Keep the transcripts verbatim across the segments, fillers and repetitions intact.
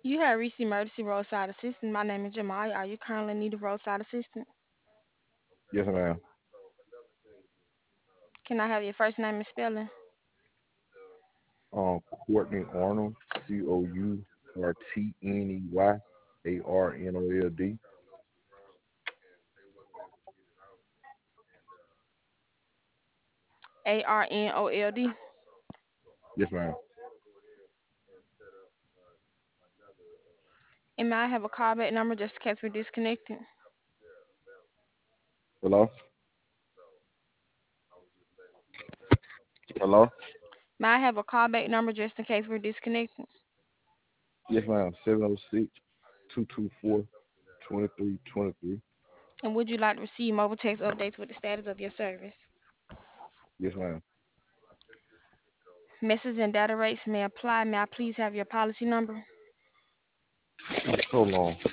You have reached emergency roadside assistance. My name is Jamaya. Are you currently in need of roadside assistance? Yes, ma'am. Can I have your first name and spelling? Um, Courtney Arnold, C O U R T N E Y A R N O L D. A R N O L D. Yes, ma'am. And may I have a callback number just in case we're disconnected? Hello? Hello? May I have a callback number just in case we're disconnected? Yes, ma'am. seven oh six, two two four, two three two three. And would you like to receive mobile text updates with the status of your service? Yes, ma'am. Message and data rates may apply. May I please have your policy number? Hold on.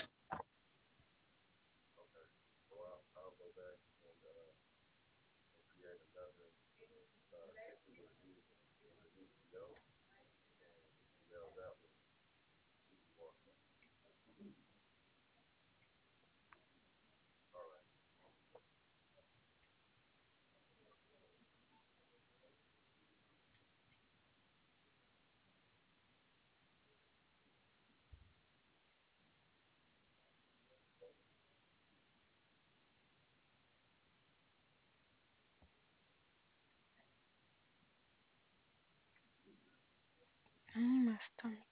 Mm, my stomach.